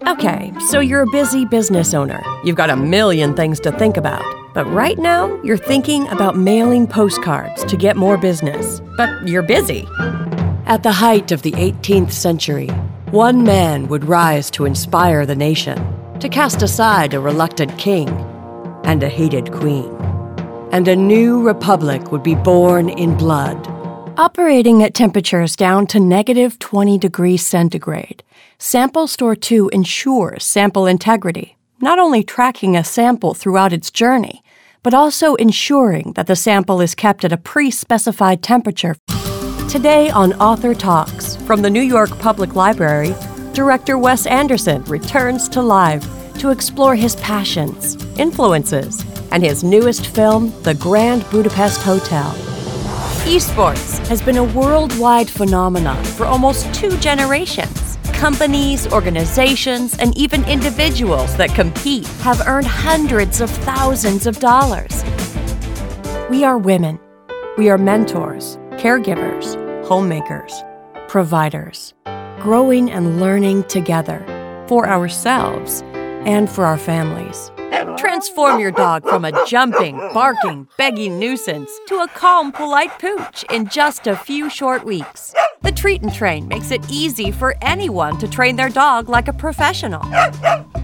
Okay, so you're a busy business owner. You've got a million things to think about. But right now, you're thinking about mailing postcards to get more business. But you're busy. At the height of the 18th century, one man would rise to inspire the nation, to cast aside a reluctant king and a hated queen. And a new republic would be born in blood. Operating at temperatures down to negative 20 degrees centigrade, Sample Store 2 ensures sample integrity, not only tracking a sample throughout its journey, but also ensuring that the sample is kept at a pre-specified temperature. Today on Author Talks, from the New York Public Library, director Wes Anderson returns to life to explore his passions, influences, and his newest film, The Grand Budapest Hotel. Esports has been a worldwide phenomenon for almost 2 generations. Companies, organizations, and even individuals that compete have earned hundreds of thousands of dollars. We are women. We are mentors, caregivers, homemakers, providers, growing and learning together for ourselves and for our families. Transform your dog from a jumping, barking, begging nuisance to a calm, polite pooch in just a few short weeks. The Treat and Train makes it easy for anyone to train their dog like a professional.